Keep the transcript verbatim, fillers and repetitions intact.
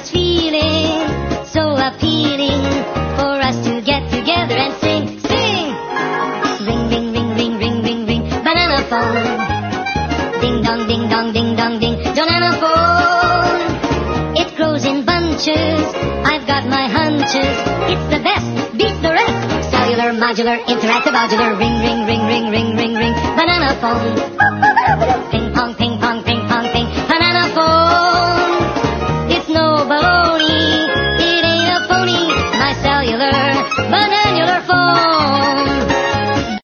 this feeling so appealing for us to get together and sing, sing. Ring, ring, ring, ring, ring, ring, ring, banana phone. Ding dong, ding dong, ding dong, ding, banana phone. It grows in bunches, I've got my hunches. It's the best, beat the rest. Cellular, modular, interactive, modular. Ring, ring, ring, ring, ring, ring, ring, banana phone.